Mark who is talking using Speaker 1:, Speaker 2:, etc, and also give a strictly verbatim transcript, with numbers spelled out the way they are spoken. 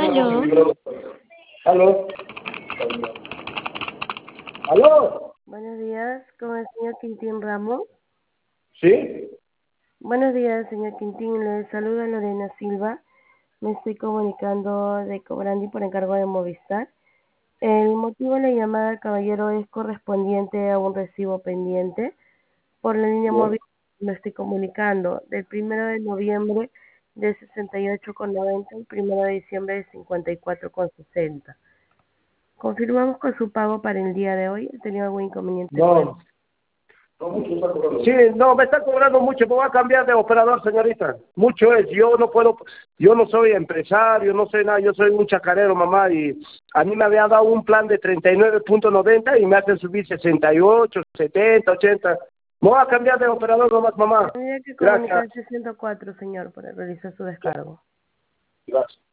Speaker 1: Aló.
Speaker 2: Aló. Aló.
Speaker 1: Buenos días, con el señor Quintín Ramos.
Speaker 2: ¿Sí?
Speaker 1: Buenos días, señor Quintín. Le saluda Lorena Silva. Me estoy comunicando de Cobrandi por encargo de Movistar. El motivo de la llamada, caballero, es correspondiente a un recibo pendiente. Por la línea
Speaker 2: Bien.
Speaker 1: móvil me estoy comunicando del primero de noviembre de sesenta y ocho con noventa y primero de diciembre de cincuenta y cuatro con sesenta. Confirmamos con su pago para el día de hoy. ¿Ha tenido algún inconveniente?
Speaker 2: No. Sí, no, me está cobrando mucho, me voy a cambiar de operador, señorita. Mucho es, yo no puedo, yo no soy empresario, no sé nada, yo soy un chacarero, mamá, y a mí me había dado un plan de treinta y nueve punto noventa y me hacen subir sesenta y ocho, setenta, ochenta. Me voy a cambiar de operador nomás, mamá.
Speaker 1: Tendría que
Speaker 2: Gracias.
Speaker 1: comunicarse ciento cuatro, señor, para realizar su descargo.
Speaker 2: Gracias.